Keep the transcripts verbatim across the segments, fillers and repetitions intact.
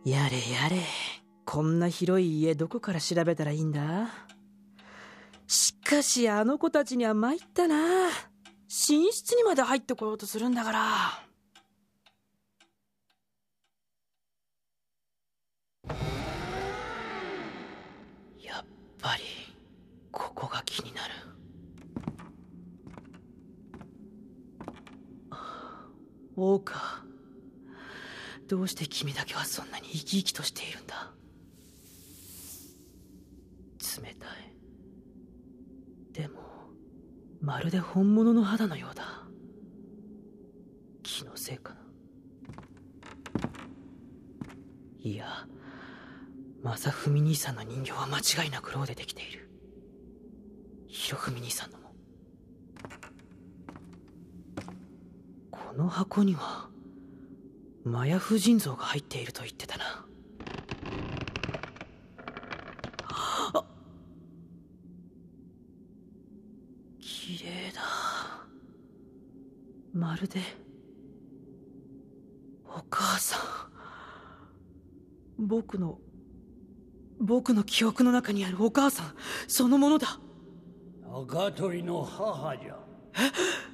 やれやれ、こんな広い家どこから調べたらいいんだ。しかしあの子たちには参ったな。寝室にまで入ってこようとするんだから。やっぱりここが気になる。ウォーカー、どうして君だけはそんなに生き生きとしているんだ。冷たい。でもまるで本物の肌のようだ。気のせいかな。いや、正文兄さんの人形は間違いなくロウでできている。博文兄さんのも。この箱にはマヤ夫人像が入っていると言ってたな。あ、綺麗だ。まるでお母さん。僕の僕の記憶の中にあるお母さんそのものだ。 高取の母じゃ。 え、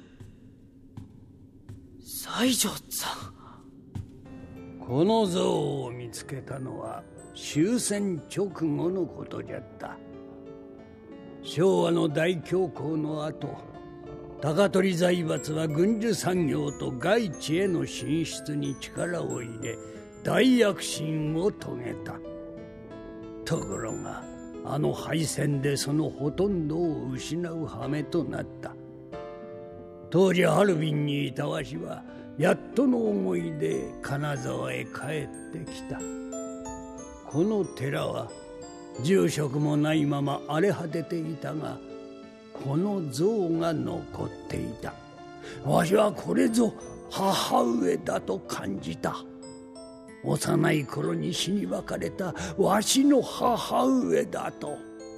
西条さん。 この像を見つけたのは終戦直後のことじゃった。昭和の大恐慌の後、高取財閥は軍需産業と外地への進出に力を入れ大躍進を遂げた。ところがあの敗戦でそのほとんどを失う羽目となった。当時ハルビンにいたわしはやっとの思いで金沢へ帰ってきた。この寺は住職もないまま荒れ果てていたが、この像が残っていた。わしはこれぞ母上だと感じた。幼い頃に死に別れたわしの母上だと。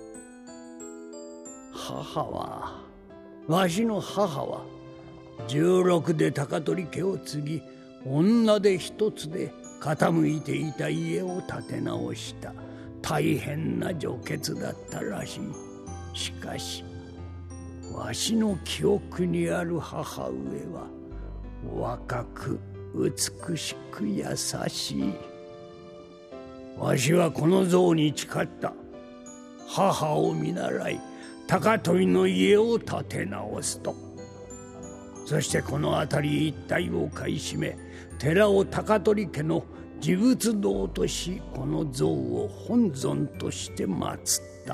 母はわしの母はじゅうろくで高取家を継ぎ、女で一つで傾いていた家を建て直した。大変な女傑だったらしい。しかしわしの記憶にある母上は若く美しく優しい。わしはこの像に誓った。母を見習い高取の家を建て直すと。そしてこの辺り一帯を買い占め、寺を高取家の持仏堂とし、この像を本尊として祀った。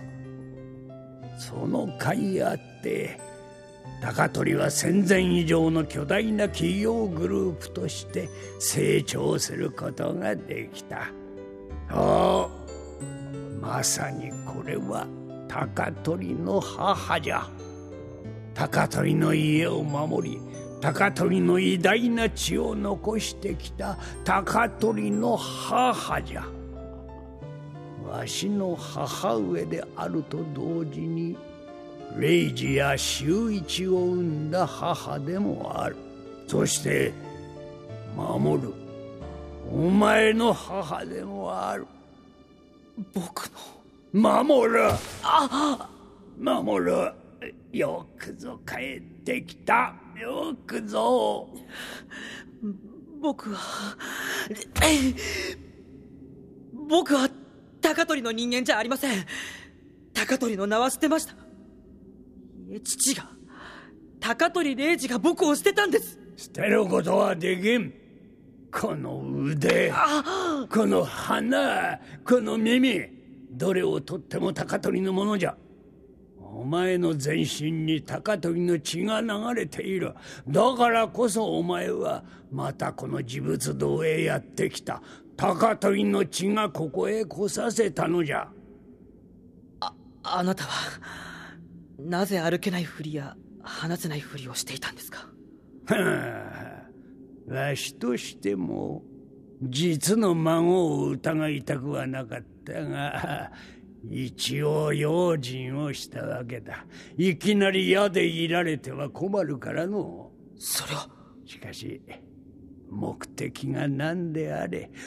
その甲斐あって高取は戦前以上の巨大な企業グループとして成長することができた。おう、まさにこれは高取の母じゃ。高取の家を守り、高取の偉大な血を残してきた高取の母じゃ。わしの母上であると同時に礼二や修一を生んだ母でもある。そして守るお前の母でもある。 僕の守るあ守るよくぞ帰ってきた。よくぞ。 僕は僕は高取の人間じゃありません。高取の名は捨てました。いえ、父が高取礼二が僕を捨てたんです。 捨てることはできん。この腕、この鼻、この耳、どれをとっても高取のものじゃ。お前の全身に高取の血が流れている。だからこそお前はまたこの持仏堂へやってきた。高取の血がここへ来させたのじゃ。 あ、あなたはなぜ歩けないふりや話せないふりをしていたんですか。 はあ、わしとしても実の孫を疑いたくはなかったが、一応用心をしたわけだ。いきなり矢でいられては困るからの。 それは。 しかし目的が何であれ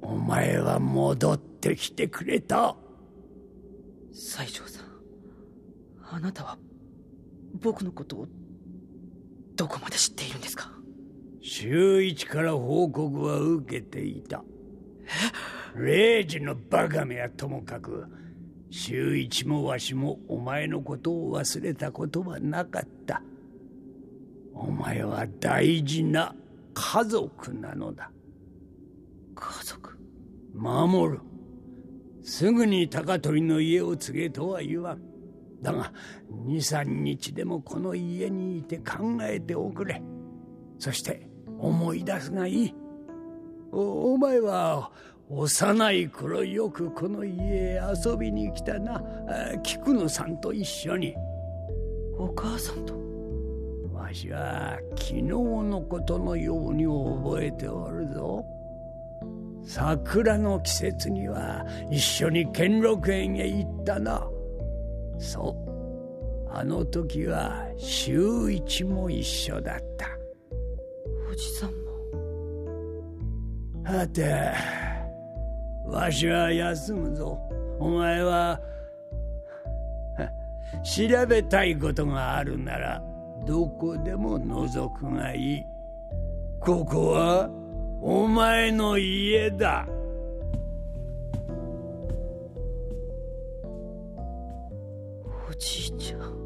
お前は戻ってきてくれた。 西条さん、あなたは僕のことをどこまで知っているんですか？ 周一から報告は受けていた。レイジのバカめはともかく、周一もわしもお前のことを忘れたことはなかった。お前は大事な家族なのだ。 家族？ 守る。すぐに高取の家を継げとは言わん。だが二三日でもこの家にいて考えておくれ。そして思い出すがいい。お, お前は幼い頃よくこの家へ遊びに来たな。菊野さんと一緒に。 お母さんと？ わしは昨日のことのように覚えておるぞ。桜の季節には一緒に兼六園へ行ったな。そう、あの時は周一も一緒だった。 おじさんも？ はて、わしは休むぞ。お前は調べたいことがあるならどこでも覗くがいい。ここはお前の家だ。 おじいちゃん。